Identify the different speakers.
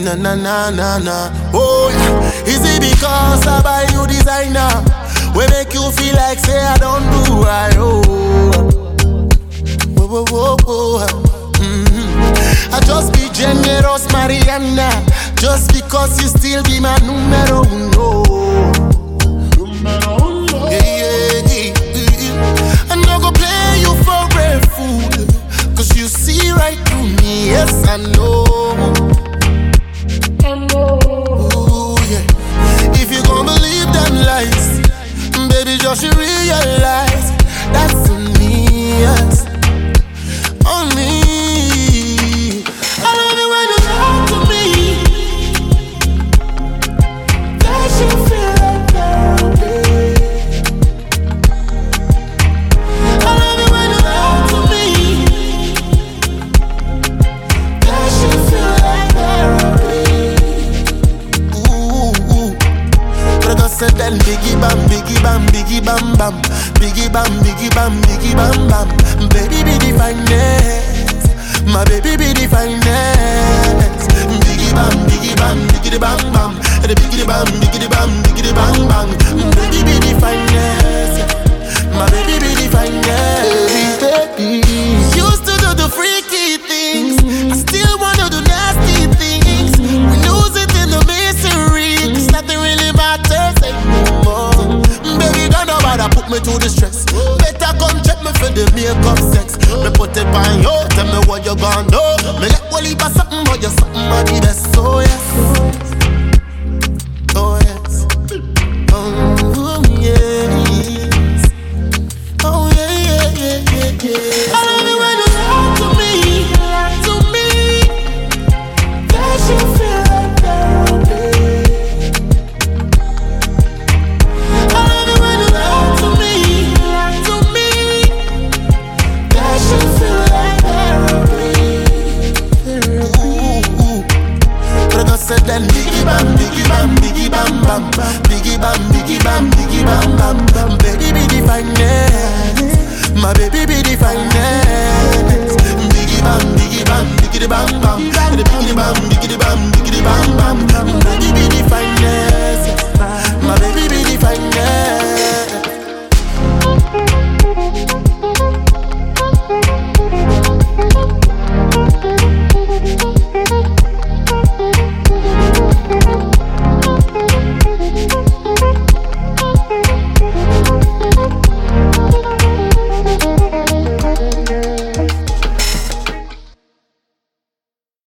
Speaker 1: Na na na na na. Oh yeah. Is it because I buy you designer? We make you feel like say I don't do right. Oh. Whoa, whoa, whoa, whoa. I just be generous, Mariana. Just because you still be my numero uno. I'm not gonna play you for a fool, cause you see right through me, yes I know. Ooh, yeah. If you gon' believe them lies, baby, just realize that's on me, yes. On me. I love it when you talk to me. That you feel like therapy. I love it when you talk to me. That you feel like therapy. Ooh, ooh. But I said that biggie bam, biggie bam, biggie bam bam, biggie bam, biggie bam, biggie bam bam. Baby be the finest, my baby be the finest. Biggie bam, biggie bam, biggie bam bam, the biggie bam, biggie bam, biggie bam bam. Baby be the finest, my baby be the finest. Baby, used to do the freaky things, I still wanna do nasty things. We lose it in the misery, 'cause nothing really matters anymore. Baby, don't know why that put me to the stress. Better come check me for the makeup sex. Me put it on you, tell me what you gon' do. Me let Wally pass something, but you're something of the best. Oh yes, oh yes, oh yes, oh yeah, yeah, yeah, yeah, yeah. I love it when you talk to me, that you feel like therapy. I love it when you talk to me, that you feel like therapy. Ooh, ooh. But I said that biggie bam, biggie bam, biggie bam bam, biggie bam, biggie bam, biggie bam bam. Baby be the finest, my baby be the finest. Biggie bam, biggie bam, biggie bam